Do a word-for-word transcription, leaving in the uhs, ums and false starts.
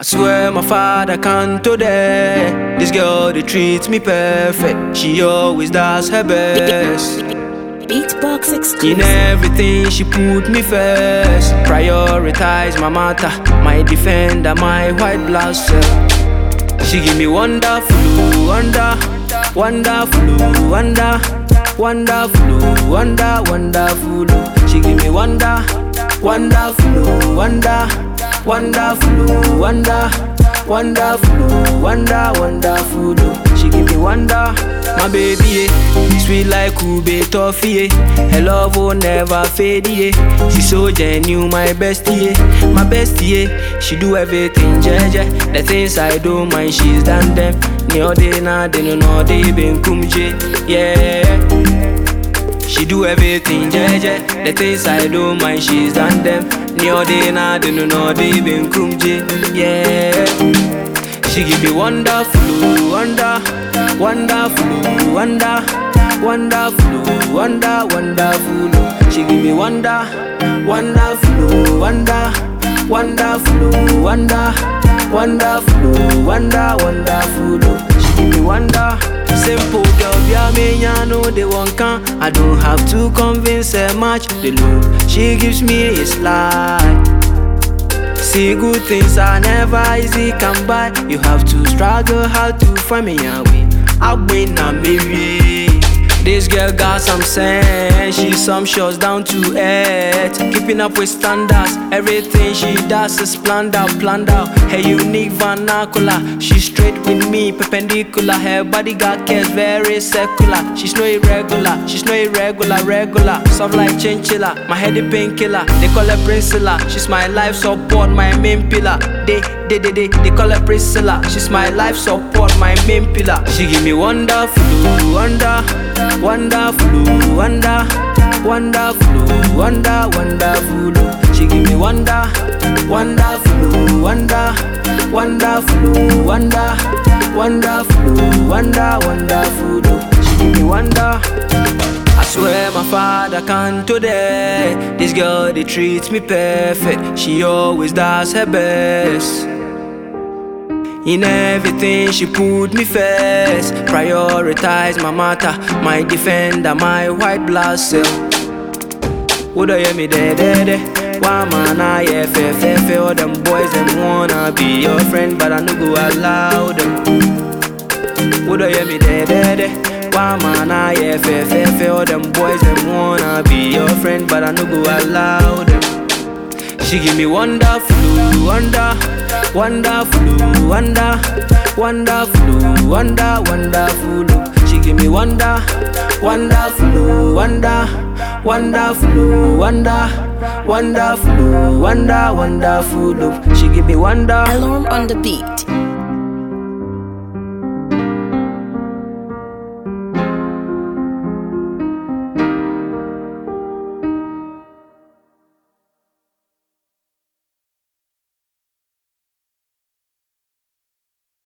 I swear my father can't today. This girl, they treats me perfect. She always does her best. Beatbox exclusive. In everything she put me first. Prioritize my matter, my defender, my white blood cell. She give me wonderful, wonder, wonderful, wonder, wonderful, wonder, wonderful. She give me wonder, wonderful, wonder, wonderful, wonder, wonderful, wonder, wonderful. She give me wonder, my baby, eh. Sweet like ube toffee, eh. Her love will never fade, eh. She so genuine, my bestie, eh. My bestie, eh. She do everything, jeje. The things I don't mind, she's done them. Nyo de na de no no de ben kumje, yeah. She do everything, jeje. The things I don't mind, she's done them. Nyo de na de no no de ben kumje, yeah. She give me wonderful, wonder, wonderful, wonder, wonderful, wonder, wonderful. She give me wonder, wonderful, wonder, wonderful, wonder, wonderful, wonder, wonderful. She give me wonder. Simple girl, yeah, me, I know they won't come. I don't have to convince her much. The love she gives me is life. See, good things are never easy come by. You have to struggle hard to find me a way. I win a maybe. This girl got some sense. She's some shows down to earth, keeping up with standards. Everything she does is planned out, planned out. Her unique vernacular, she's straight with me, perpendicular. Her body got cares very secular. She's no irregular, she's no irregular, regular. Soft like chinchilla, my head is painkiller. They call her Priscilla, she's my life support, my main pillar. They, they, they, they, they call her Priscilla, she's my life support, my main pillar. She give me wonderful, wonder, wonderful, wonder, wonderful, wonder, wonderful. She give me wonder, wonderful, wonder, wonderful, wonder, wonderful, wonder, wonderful. She give me wonder. I swear my father can't today. This girl, they treats me perfect. She always does her best. In everything she put me first. Prioritize my matter, my defender, my white blood cell. Would I hear me there, there, there? Why man I yeah, fair, fair, fair. All them boys them wanna be your friend, but I no go allow them. Would I hear me there, there, there? Why man I yeah, fair, fair, fair. All them boys them wanna be your friend, but I no go allow them. She give me wonderful, wonder, wonderful, wonder, wonderful, wonder, wonderful. She give me wonder, wonderful, wonder, wonderful, wonder, wonderful, wonder, wonderful. She give me wonder. Alarm on the beat.